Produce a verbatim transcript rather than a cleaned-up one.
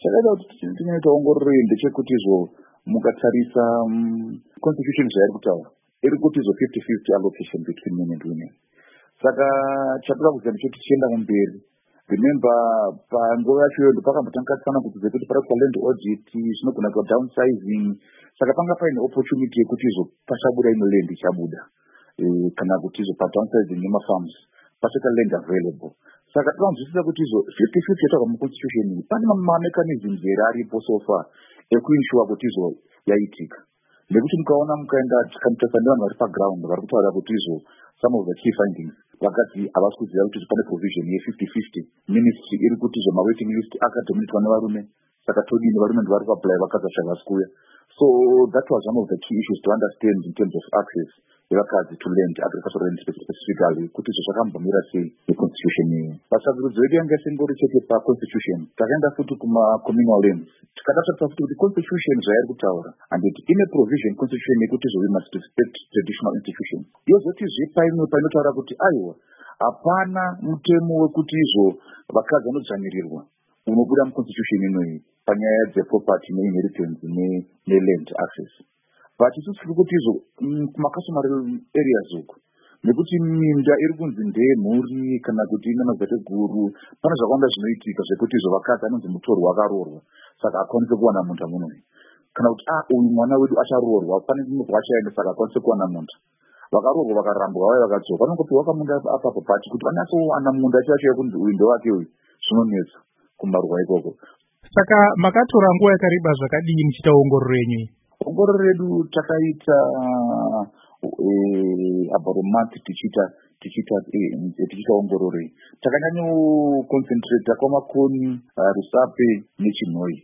chakaita kuti tinoita ongororo ndechekuti izvo mukatarisa constitution zvairi kutaura iri kuti izvo fifty fifty allocation between men and women. Saka chatoda kuziva ndechekuti tichienda kumberi, remember panguva yacho iyo pakambotangatisana kuti zvekuti parikuita land audit zvinogona kuita downsizing. Saka panga paine opportunity yekuti izvo pachabuda imwe land ichabuda kana kuti izvo padownsizing yemafarms pachaita land available. Saka tinonzwisisa kuti izvo fifty fifty yataurwa muconstitution iyi pane mamechanisms here aripo so far ekuinsure kuti izvo yaitika. Nekuti mukaona mukaenda tikanitasa nevanhu vari paground vari kutaura kuti izvo some of the key findings vakati havasi kuziva kuti pane provision ye-fifty fifty. Ministry iri kuti izvo mawaiting list akadominatwa nevarume, saka todini varume ndivari kuapply vakadzi havasi kuuya. So that was one of the key issues to understand in terms of access yevakadzi to land, agricultural land specifically, kuti izvo zvakambomira sei neconstitution iyi. Pasakurudzo yedu yanga isingori chete paconstitution, takaenda futi kuma-communal lands. Tikadatarisa futi kuti constitution zvairi kutaura handiti ine provision constitution yekuti izvo we must respect traditional institutions. Yozotizve paimwe painotaura kuti aiwa hapana mutemo wekuti izvo vakadzi vanodzvanyirirwa unobuda muconstitution inoyi panyaya dzeproperty neinheritance neland access. But isusu tiri kuti izvo kumakastomary areas uku, nekuti minda iri kunzi ndeyemhuri kana kuti ine mazateguru, pane zvakawanda zvinoitika zvekuti izvo vakadzi anonzi mutorwa akaroorwa saka akwanise kuwana munda munoyi, kana kuti a uyu mwana wedu acharoorwa pane murwachaenda saka akwanise kuwana munda. Vakaroorwa vakarambwa vaya vakadzoka vanongopiwa kamunda apapo, but kuti vanatsowana munda chacho yekunzi uyu ndowake uyu zvinonetsa kumarwa ikoko. Saka makatora nguva yakareba zvakadii muchiita ongororo yenyu? Ongororo redu takaita about a month tichiita tichiita tichiita ongororo iyi. Takanyanyo concentrate kwamakoni, Rusape neChinhoyi.